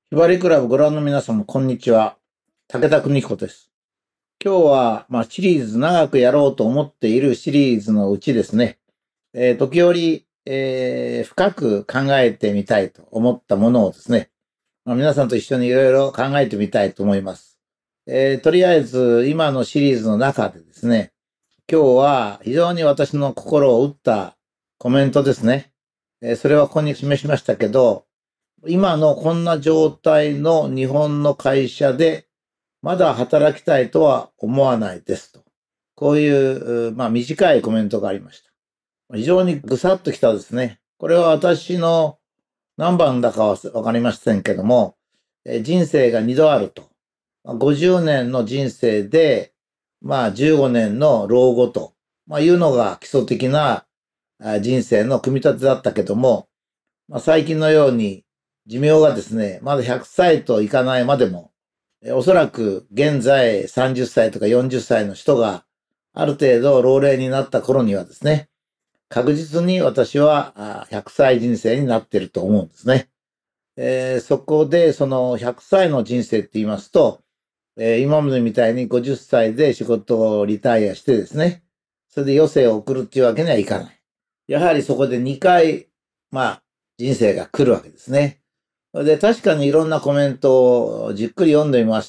ひばりクラブご覧の皆様、こんにちは。武田邦彦です。今日は、シリーズ長くやろうと思っているシリーズのうちですね、時折、深く考えてみたいと思ったものをですね、皆さんと一緒にいろいろ考えてみたいと思います。とりあえず、今のシリーズの中でですね、今日は非常に私の心を打ったコメントですね。それはここに示しましたけど、今のこんな状態の日本の会社でまだ働きたいとは思わないですと。こういう、短いコメントがありました。非常にぐさっときたですね。これは私の何番だかはわかりませんけども、人生が2度あると。50年の人生で、15年の老後と、いうのが基礎的な人生の組み立てだったけども、最近のように寿命がですね、まだ100歳といかないまでも、おそらく現在30歳とか40歳の人がある程度老齢になった頃にはですね、確実に私は100歳人生になっていると思うんですね。そこでその100歳の人生って言いますと、今までみたいに50歳で仕事をリタイアしてですね、それで余生を送るっていうわけにはいかない。やはりそこで2回、人生が来るわけですね。で、確かにいろんなコメントをじっくり読んでみました。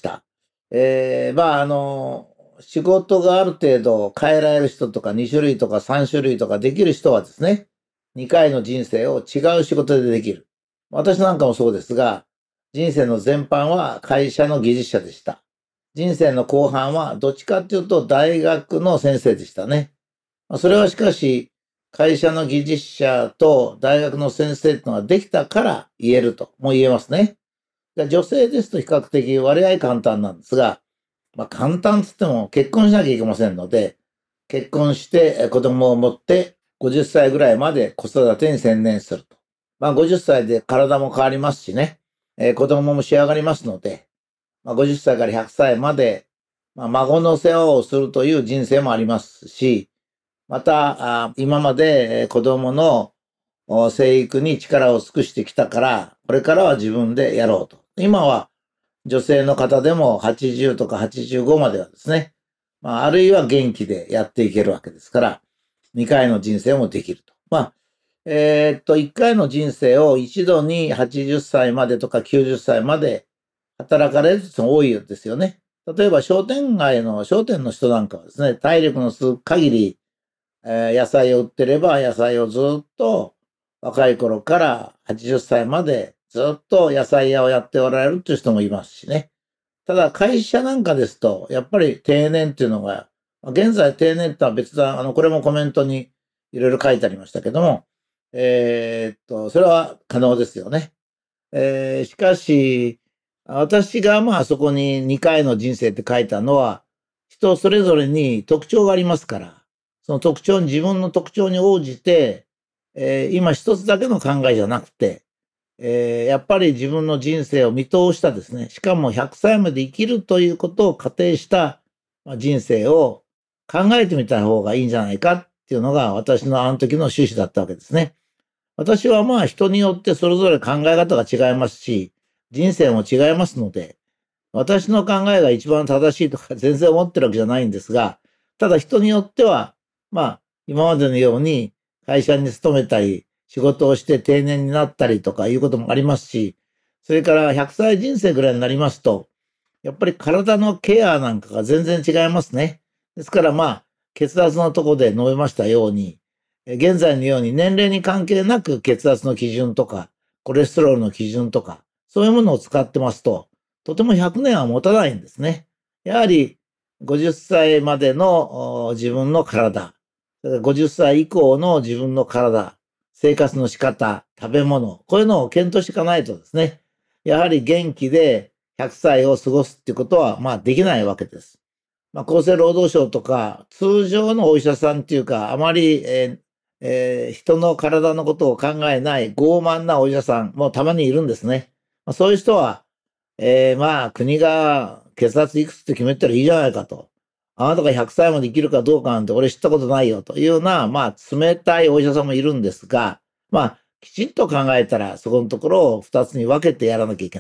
仕事がある程度変えられる人とか2種類とか3種類とかできる人はですね、2回の人生を違う仕事でできる。私なんかもそうですが、人生の前半は会社の技術者でした。人生の後半はどっちかっていうと大学の先生でしたね。それはしかし、会社の技術者と大学の先生っていうのができたから言えるとも言えますね。女性ですと比較的割合簡単なんですが、簡単つっても結婚しなきゃいけませんので、結婚して子供を持って50歳ぐらいまで子育てに専念すると。50歳で体も変わりますしね、子供も仕上がりますので、50歳から100歳まで、孫の世話をするという人生もありますし、また、今まで子供の生育に力を尽くしてきたから、これからは自分でやろうと。今は女性の方でも80とか85まではですね、あるいは元気でやっていけるわけですから、2回の人生もできると。1回の人生を一度に80歳までとか90歳まで働かれる人も多いですよね。例えば商店の人なんかはですね、体力の続く限り、野菜を売ってれば野菜をずっと若い頃から80歳までずっと野菜屋をやっておられるっていう人もいますしね。ただ会社なんかですと、やっぱり定年っていうのが、現在定年ってのは別だ、これもコメントにいろいろ書いてありましたけども、それは可能ですよね。しかし、私がそこに2回の人生って書いたのは、人それぞれに特徴がありますから、その自分の特徴に応じて、今一つだけの考えじゃなくて、やっぱり自分の人生を見通したですね、しかも100歳まで生きるということを仮定した人生を考えてみた方がいいんじゃないかっていうのが私のあの時の趣旨だったわけですね。私は人によってそれぞれ考え方が違いますし、人生も違いますので、私の考えが一番正しいとか全然思ってるわけじゃないんですが、ただ人によっては、今までのように会社に勤めたり、仕事をして定年になったりとかいうこともありますし、それから100歳人生ぐらいになりますと、やっぱり体のケアなんかが全然違いますね。ですから血圧のとこで述べましたように、現在のように年齢に関係なく血圧の基準とか、コレステロールの基準とか、そういうものを使ってますと、とても100年は持たないんですね。やはり50歳までの自分の体、50歳以降の自分の体、生活の仕方、食べ物、こういうのを検討していかないとですね、やはり元気で100歳を過ごすっていうことはできないわけです。厚生労働省とか通常のお医者さんっていうか、あまり、人の体のことを考えない傲慢なお医者さんもたまにいるんですね。そういう人は、国が血圧いくつって決めたらいいじゃないかと。あなたが100歳まで生きるかどうかなんて俺知ったことないよというような、冷たいお医者さんもいるんですが、きちんと考えたらそこのところを2つに分けてやらなきゃいけない。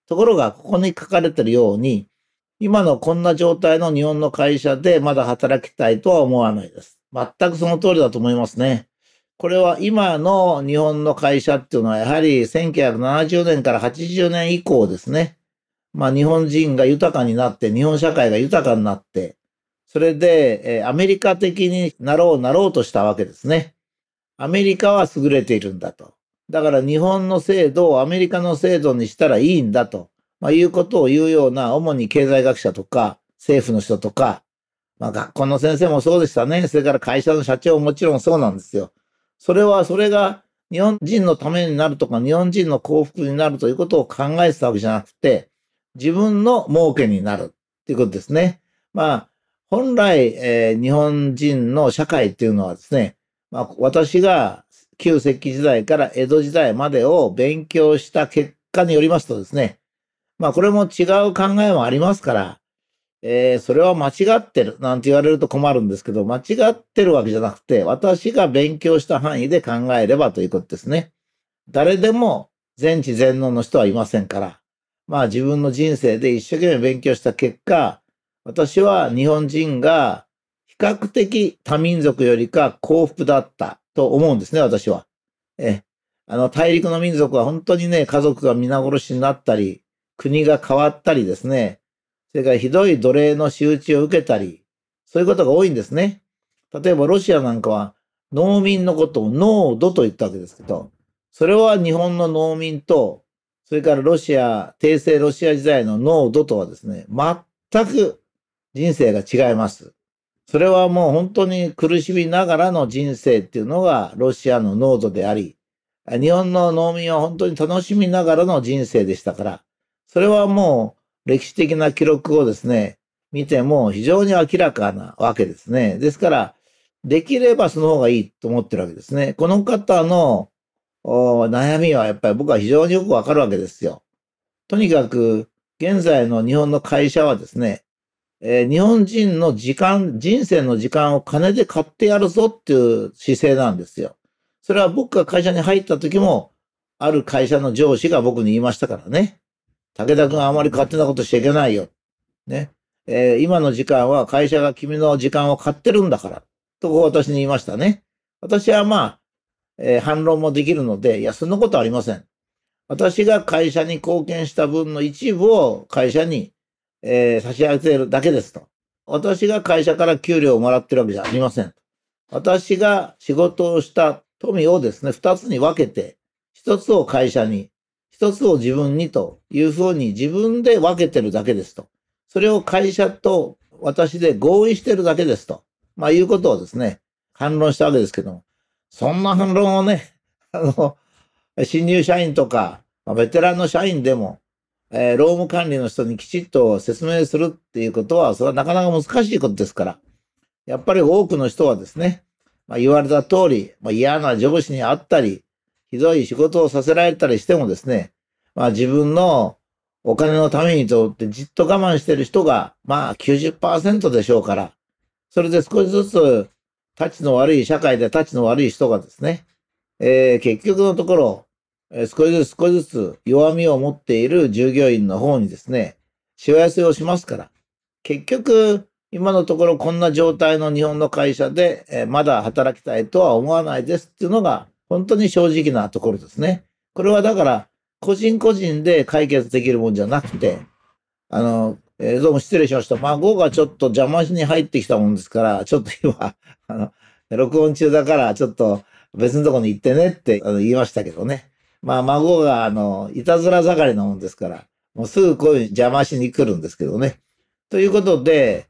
ところが、ここに書かれているように、今のこんな状態の日本の会社でまだ働きたいとは思わないです。全くその通りだと思いますね。これは今の日本の会社っていうのはやはり1970年から80年以降ですね。日本人が豊かになって、日本社会が豊かになって、それで、アメリカ的になろうとしたわけですね。アメリカは優れているんだと。だから日本の制度をアメリカの制度にしたらいいんだと、いうことを言うような、主に経済学者とか、政府の人とか、学校の先生もそうでしたね。それから会社の社長ももちろんそうなんですよ。それが日本人のためになるとか、日本人の幸福になるということを考えてたわけじゃなくて、自分の儲けになるっていうことですね。本来、日本人の社会っていうのはですね、私が旧石器時代から江戸時代までを勉強した結果によりますとですね、これも違う考えもありますから、それは間違ってるなんて言われると困るんですけど、間違ってるわけじゃなくて、私が勉強した範囲で考えればということですね。誰でも全知全能の人はいませんから、自分の人生で一生懸命勉強した結果、私は日本人が比較的他民族よりか幸福だったと思うんですね、私は。大陸の民族は本当にね、家族が皆殺しになったり、国が変わったりですね、それからひどい奴隷の仕打ちを受けたり、そういうことが多いんですね。例えばロシアなんかは農民のことを農奴と言ったわけですけど、それは日本の農民と、それから帝政ロシア時代の農奴とはですね、全く人生が違います。それはもう本当に苦しみながらの人生っていうのがロシアの農奴であり、日本の農民は本当に楽しみながらの人生でしたから、それはもう歴史的な記録をですね、見ても非常に明らかなわけですね。ですから、できればその方がいいと思ってるわけですね。この方の悩みはやっぱり僕は非常によくわかるわけですよ。とにかく、現在の日本の会社はですね、日本人の人生の時間を金で買ってやるぞっていう姿勢なんですよ。それは僕が会社に入った時も、ある会社の上司が僕に言いましたからね。武田君はあまり勝手なことしちゃいけないよ。ね。今の時間は会社が君の時間を買ってるんだから。と私に言いましたね。私は反論もできるので、いや、そんなことありません。私が会社に貢献した分の一部を会社に、差し上げているだけですと。私が会社から給料をもらってるわけじゃありません。私が仕事をした富をですね、二つに分けて、一つを会社に、一つを自分にというふうに自分で分けてるだけですと。それを会社と私で合意してるだけですと。いうことをですね、反論したわけですけども、そんな反論をね、新入社員とか、ベテランの社員でも、労務管理の人にきちっと説明するっていうことは、それはなかなか難しいことですから、やっぱり多くの人はですね、言われた通り、嫌な上司にあったり、ひどい仕事をさせられたりしてもですね、自分のお金のためにとってじっと我慢している人が、90% でしょうから、それで少しずつ、社会で立ちの悪い人がですね、結局のところ、少しずつ弱みを持っている従業員の方にですね、しわ寄せをしますから、結局、今のところこんな状態の日本の会社で、まだ働きたいとは思わないですっていうのが、本当に正直なところですね。これはだから、個人個人で解決できるもんじゃなくて、どうも失礼しました。孫がちょっと邪魔しに入ってきたもんですから、ちょっと今、録音中だから、ちょっと別のとこに行ってねって言いましたけどね。孫が、いたずら盛りなもんですから、もうすぐこういう邪魔しに来るんですけどね。ということで、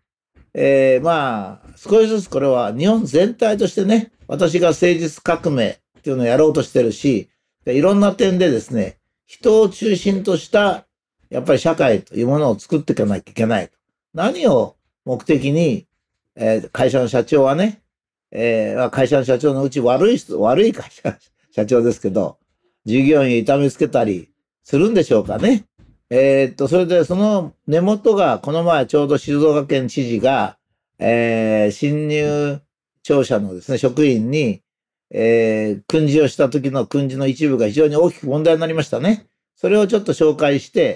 少しずつこれは日本全体としてね、私が政治革命っていうのをやろうとしてるし、いろんな点でですね、人を中心としたやっぱり社会というものを作っていかなきゃいけない。何を目的に、会社の社長はね、会社の社長のうち悪い会社、社長ですけど、従業員を痛めつけたりするんでしょうかね。それでその根元が、この前ちょうど静岡県知事が、新入庁舎のですね、職員に、訓示をした時の訓示の一部が非常に大きく問題になりましたね。それをちょっと紹介して、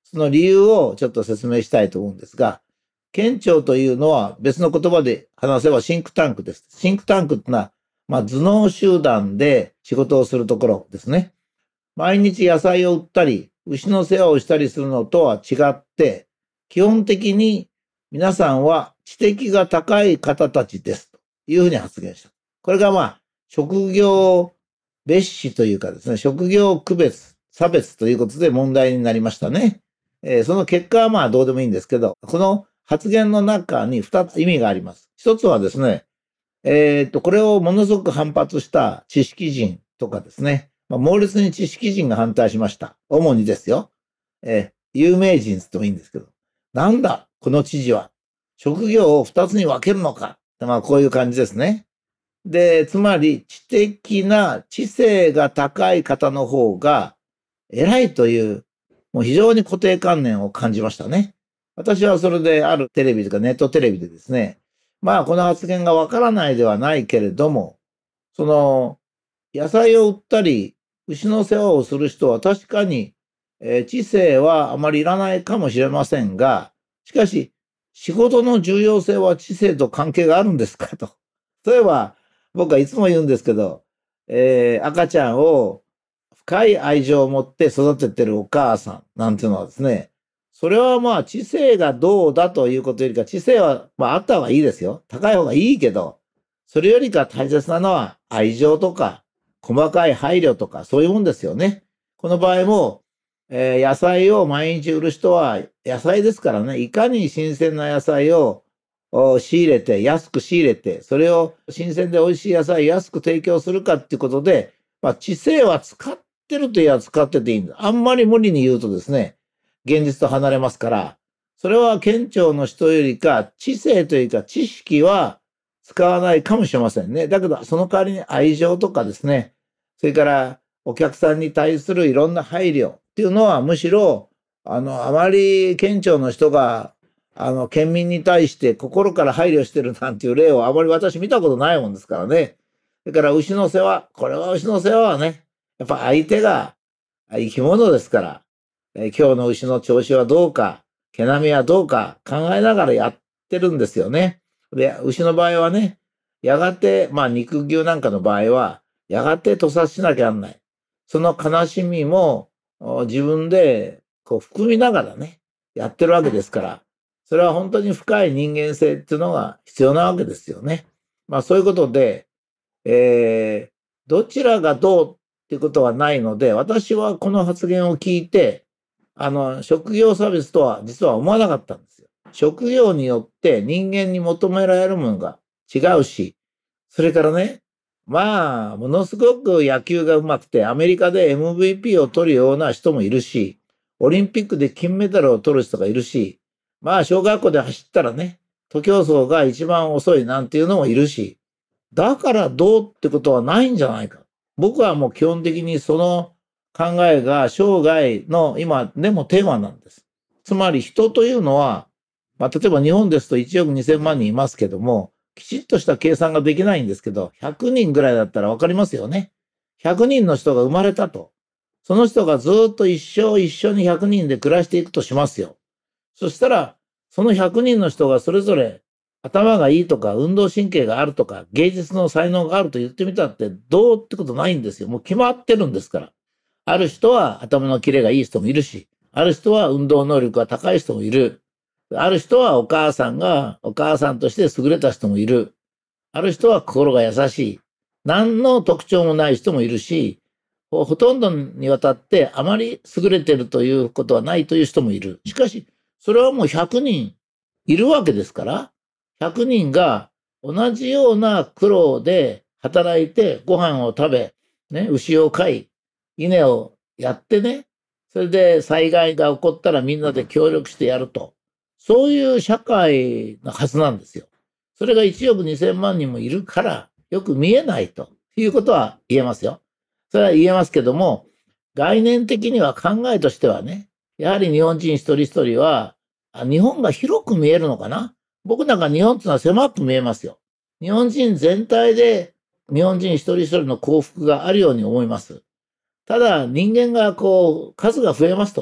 その理由をちょっと説明したいと思うんですが、県庁というのは別の言葉で話せばシンクタンクです。シンクタンクってのは、頭脳集団で仕事をするところですね。毎日野菜を売ったり、牛の世話をしたりするのとは違って、基本的に皆さんは知的が高い方たちですというふうに発言した。これが職業別視というかですね、職業区別、差別ということで問題になりましたね。その結果はどうでもいいんですけど、この発言の中に2つ意味があります。一つはですね、これをものすごく反発した知識人とかですね、猛烈に知識人が反対しました。主にですよ。有名人ってもいいんですけど、なんだ、この知事は、職業を2つに分けるのか。こういう感じですね。で、つまり、知的な知性が高い方の方が偉いという、もう非常に固定観念を感じましたね。私はそれであるテレビとかネットテレビでですね、この発言がわからないではないけれども、その、野菜を売ったり、牛の世話をする人は確かに、知性はあまりいらないかもしれませんが、しかし、仕事の重要性は知性と関係があるんですかと。例えば、僕はいつも言うんですけど、赤ちゃんを深い愛情を持って育ててるお母さんなんていうのはですね、それは知性がどうだということよりか、知性はあった方がいいですよ。高い方がいいけど、それよりか大切なのは愛情とか、細かい配慮とか、そういうもんですよね。この場合も、野菜を毎日売る人は野菜ですからね、いかに新鮮な野菜を仕入れて、安く仕入れて、それを新鮮で美味しい野菜を安く提供するかっていうことで、知性は使ってるといえば使ってていいんだ。あんまり無理に言うとですね、現実と離れますから、それは県庁の人よりか、知性というか知識は使わないかもしれませんね。だけど、その代わりに愛情とかですね、それからお客さんに対するいろんな配慮っていうのは、むしろ、あまり県庁の人が県民に対して心から配慮してるなんていう例をあまり私見たことないもんですからね。それから牛の世話、これは牛の世話はね、やっぱ相手が生き物ですから、今日の牛の調子はどうか、毛並みはどうか考えながらやってるんですよね。で、牛の場合はね、やがて、肉牛なんかの場合は、やがて屠殺しなきゃなんない。その悲しみも自分で含みながらね、やってるわけですから、それは本当に深い人間性っていうのが必要なわけですよね。そういうことで、どちらがどうっていうことはないので、私はこの発言を聞いて、職業差別とは実は思わなかったんですよ。職業によって人間に求められるものが違うし、それからね、ものすごく野球が上手くて、アメリカで MVP を取るような人もいるし、オリンピックで金メダルを取る人がいるし、小学校で走ったらね、徒競走が一番遅いなんていうのもいるし、だからどうってことはないんじゃないか。僕はもう基本的にその考えが生涯の今でもテーマなんです。つまり人というのは、例えば日本ですと1億2000万人いますけども、きちっとした計算ができないんですけど、100人ぐらいだったらわかりますよね。100人の人が生まれたと。その人がずっと一生一緒に100人で暮らしていくとしますよ。そしたら、その100人の人がそれぞれ頭がいいとか、運動神経があるとか、芸術の才能があると言ってみたって、どうってことないんですよ。もう決まってるんですから。ある人は頭のキレがいい人もいるし、ある人は運動能力が高い人もいる。ある人はお母さんがお母さんとして優れた人もいる。ある人は心が優しい。何の特徴もない人もいるし、ほとんどにわたってあまり優れてるということはないという人もいる。しかし、それはもう100人いるわけですから、100人が同じような苦労で働いてご飯を食べ、ね、牛を飼い、稲をやってね、それで災害が起こったらみんなで協力してやると。そういう社会のはずなんですよ。それが1億2000万人もいるからよく見えないということは言えますよ。それは言えますけども、概念的には考えとしてはね、やはり日本人一人一人は、日本が広く見えるのかな。僕なんか日本っていうのは狭く見えますよ。日本人全体で日本人一人一人の幸福があるように思います。ただ人間が数が増えますとね、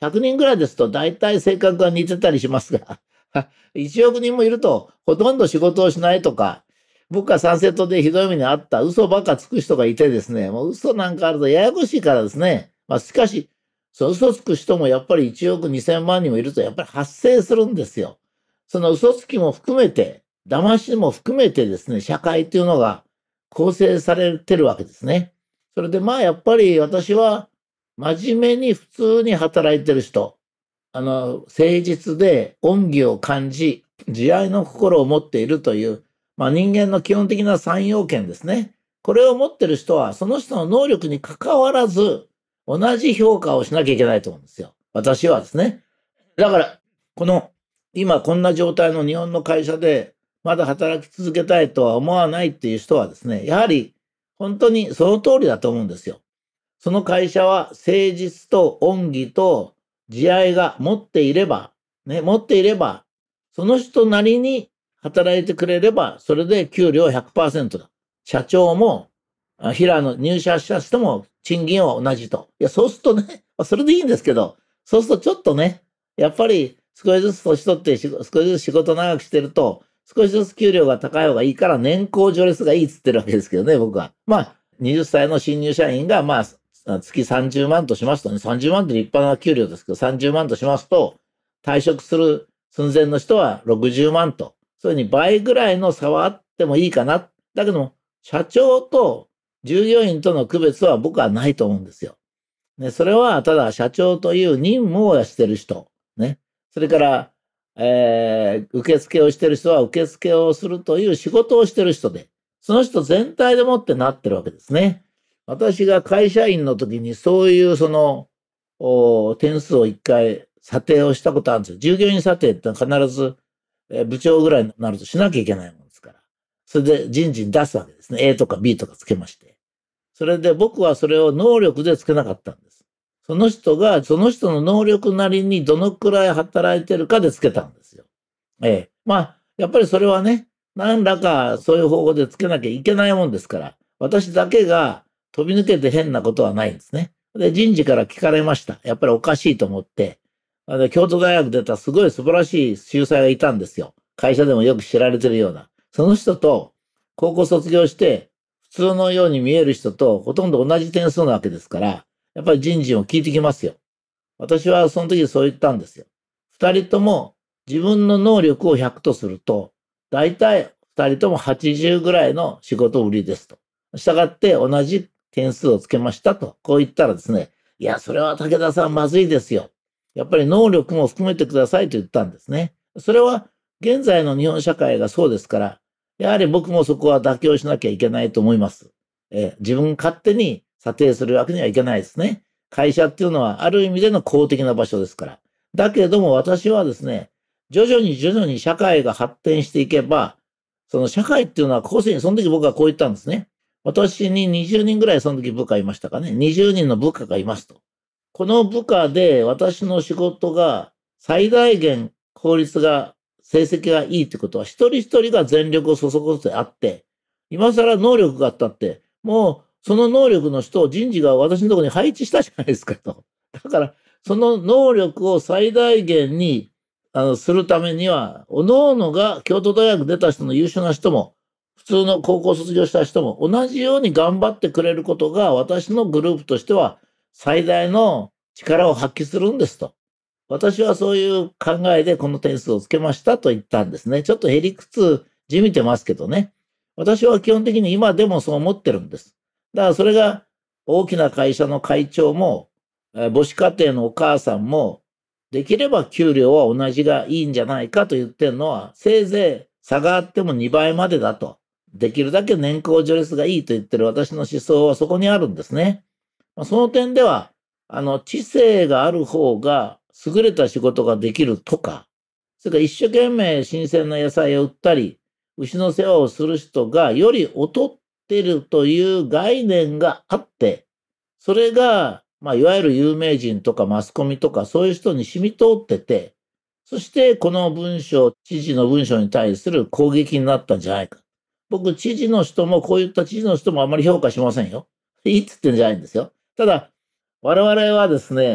100人ぐらいですと大体性格が似てたりしますが、1億人もいるとほとんど仕事をしないとか、僕がサンセットでひどい目にあった嘘ばっかつく人がいてですね、もう嘘なんかあるとややこしいからですね。しかし、その嘘つく人もやっぱり1億2000万人もいるとやっぱり発生するんですよ。その嘘つきも含めて、騙しも含めてですね、社会っていうのが構成されてるわけですね。それでやっぱり私は真面目に普通に働いてる人、誠実で恩義を感じ、慈愛の心を持っているという、人間の基本的な三要件ですね。これを持ってる人は、その人の能力に関わらず、同じ評価をしなきゃいけないと思うんですよ。私はですね。だから、今こんな状態の日本の会社で、まだ働き続けたいとは思わないっていう人はですね、やはり、本当にその通りだと思うんですよ。その会社は誠実と恩義と慈愛が持っていれば、その人なりに働いてくれれば、それで給料100%だ。社長も、入社した人も賃金は同じと。そうするとね、それでいいんですけど、そうするとちょっとね、やっぱり少しずつ年取って少しずつ仕事長くしてると、少しずつ給料が高い方がいいから年功序列がいいっつってるわけですけどね、僕は。20歳の新入社員が、月30万としますとね、30万って立派な給料ですけど、30万としますと、退職する寸前の人は60万と、そういうふうに倍ぐらいの差はあってもいいかな。だけども、社長と従業員との区別は僕はないと思うんですよ。ね、それはただ社長という任務をしてる人。ね。それから、受付をしてる人は受付をするという仕事をしてる人で、その人全体でもってなってるわけですね。私が会社員の時にそういう点数を一回査定をしたことあるんですよ。従業員査定って必ず、部長ぐらいになるとしなきゃいけないもんですから。それで人事に出すわけですね。A とか B とかつけまして。それで僕はそれを能力でつけなかったんです。その人がその人の能力なりにどのくらい働いてるかでつけたんですよ。やっぱりそれはね、何らかそういう方法でつけなきゃいけないもんですから、私だけが飛び抜けて変なことはないんですね。で、人事から聞かれました。やっぱりおかしいと思って、京都大学出たすごい素晴らしい秀才がいたんですよ。会社でもよく知られてるような。その人と高校卒業して、普通のように見える人とほとんど同じ点数なわけですから、やっぱり人事を聞いてきますよ。私はその時そう言ったんですよ。二人とも自分の能力を100とすると、大体二人とも80ぐらいの仕事売りですと。したがって同じ点数をつけましたと。こう言ったらですね、いや、それは武田さんまずいですよ。やっぱり能力も含めてくださいと言ったんですね。それは現在の日本社会がそうですから、やはり僕もそこは妥協しなきゃいけないと思います。自分勝手に査定するわけにはいけないですね。会社っていうのはある意味での公的な場所ですから。だけれども私はですね、徐々に社会が発展していけば、その社会っていうのは個性に、その時僕はこう言ったんですね。私に20人ぐらいその時部下いましたかね。20人の部下がいますと。この部下で私の仕事が最大限効率が、成績がいいってことは一人一人が全力を注ぐことであって、今更能力があったって、もうその能力の人を人事が私のところに配置したじゃないですかと。だから、その能力を最大限にするためには、各々が京都大学出た人の優秀な人も、普通の高校卒業した人も同じように頑張ってくれることが私のグループとしては最大の力を発揮するんですと。私はそういう考えでこの点数をつけましたと言ったんですね。ちょっとへりくつじみてますけどね。私は基本的に今でもそう思ってるんです。だからそれが大きな会社の会長も、母子家庭のお母さんも、できれば給料は同じがいいんじゃないかと言ってるのは、せいぜい差があっても2倍までだと。できるだけ年功序列がいいと言ってる私の思想はそこにあるんですね。その点では、知性がある方が優れた仕事ができるとか、それから一生懸命新鮮な野菜を売ったり、牛の世話をする人がより劣ってるという概念があって、それが、いわゆる有名人とかマスコミとかそういう人に染み通ってて、そしてこの知事の文章に対する攻撃になったんじゃないか。僕、知事の人も、こういった知事の人もあまり評価しませんよ。いいっつってんじゃないんですよ。ただ、我々はですね、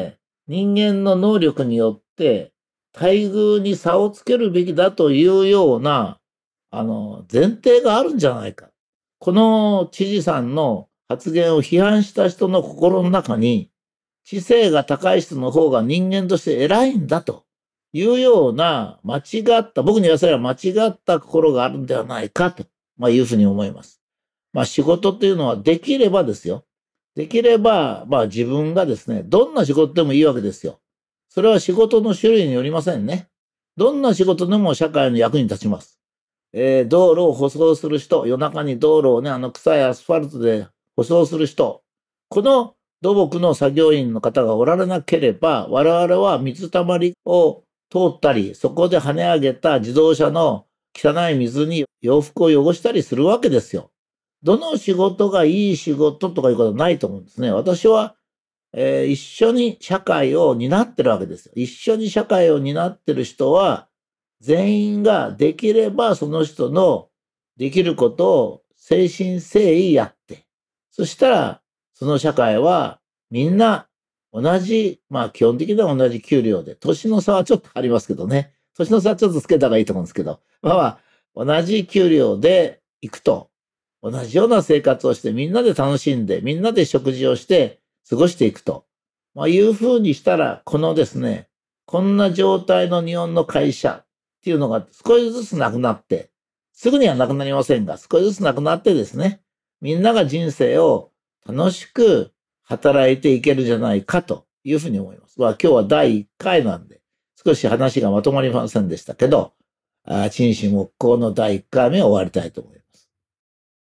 人間の能力によって待遇に差をつけるべきだというような、前提があるんじゃないか。この知事さんの発言を批判した人の心の中に、知性が高い人の方が人間として偉いんだというような間違った、僕に言わせれば間違った心があるんではないかと、いうふうに思います。仕事っていうのはできればですよ。できれば、自分がですね、どんな仕事でもいいわけですよ。それは仕事の種類によりませんね。どんな仕事でも社会の役に立ちます。道路を舗装する人、夜中に道路をね、臭いアスファルトで舗装する人、この土木の作業員の方がおられなければ、我々は水たまりを通ったり、そこで跳ね上げた自動車の汚い水に洋服を汚したりするわけですよ。どの仕事がいい仕事とかいうことはないと思うんですね。私は、一緒に社会を担ってるわけですよ。一緒に社会を担ってる人は、全員ができればその人のできることを誠心誠意やって、そしたら、その社会はみんな同じ、基本的には同じ給料で、年の差はちょっとありますけどね。年の差はちょっとつけた方がいいと思うんですけど、同じ給料で行くと、同じような生活をして、みんなで楽しんで、みんなで食事をして過ごしていくと。いうふうにしたら、このですね、こんな状態の日本の会社っていうのが少しずつなくなって、すぐにはなくなりませんが、少しずつなくなってですね、みんなが人生を楽しく働いていけるじゃないかというふうに思います。今日は第1回なんで、少し話がまとまりませんでしたけど、陳氏木工の第1回目を終わりたいと思います。